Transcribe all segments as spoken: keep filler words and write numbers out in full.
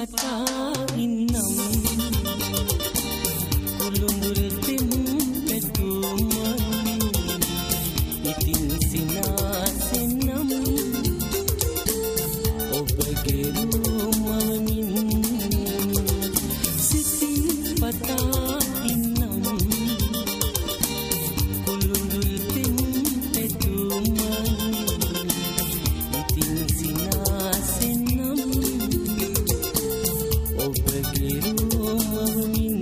පතා ඉන්නම් කුළුඳුල් පෙම් පැතුමනි ඉතින් සිනාසෙන්නම් ඔබගේ රූමවමින් සිතින් පතා ඉන්නම් කුළුඳුල් පෙම් පැතුමනි ඉතින් සිනාසෙන්නම් ඔබගේ රූමවමින්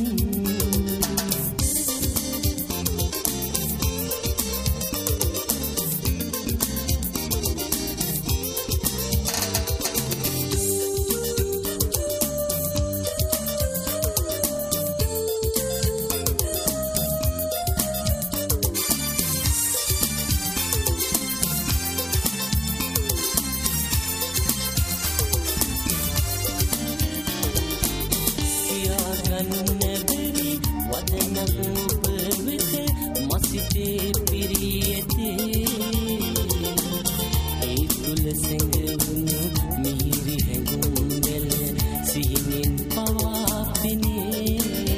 නැබරි වදනක් ඔබ වෙත මසිතේ පිරියතේ ඒ තුල සැඟවුණු මිහිරි හැඟුම් වල සිහිනෙන් පවා පෙනේ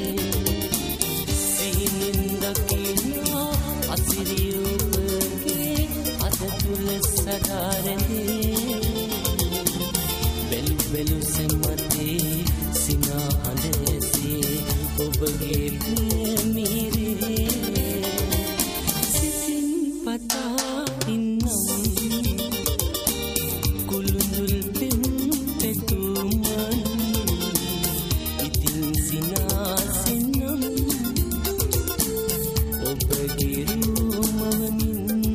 සිහිනෙන් දකිනා අසිරිය ඔබගේ අත තුල සදාරනේ බැලු බැලු සම්මතේ සිනා හඬසේ ඔබගේ ප්‍රේමීරේ සිතින් පතා ඉන්නම් කුළුඳුල් පෙම් පැතුමනි ඉතින් සිනාසෙන්නම් ඔබගේ රූමවමින්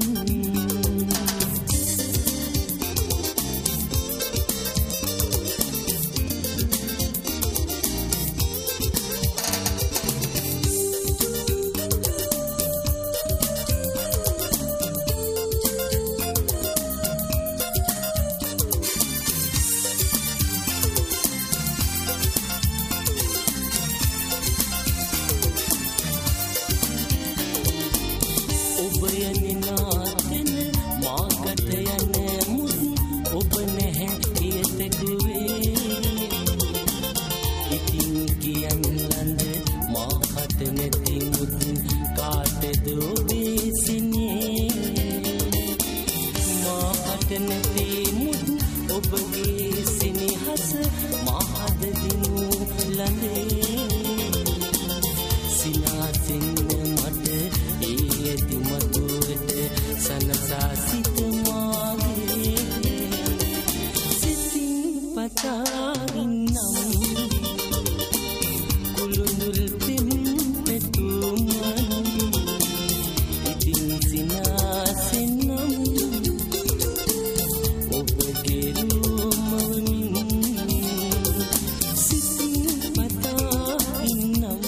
ඔබ යන්නේ නාතන මාකට යන්නේ මුත් ඔබ නැහැ ඊට දුවේ ඉතින් කියන්න ලඳ මාකට නැති මුත් කාටද ඔබේ සිනේ මාකට නැති මුත් ඔබගේ සිනහස මහද දිනු ලඳේ සිනාසෙන්න මට ඒ දිමතුවට සනසා සිත මාගේ සිතින් පතා ඉන්නම් කුළුඳුල් පෙම් පැතුමනි ඉතින් සිනාසෙන්නම් ඔබගේ රූමවමින් සිතින් පතා ඉන්නම්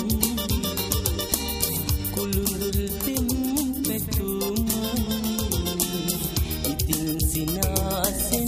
කුළුඳුල් පෙම් පැතුමනි ඉතින් සිනාසෙන්නම්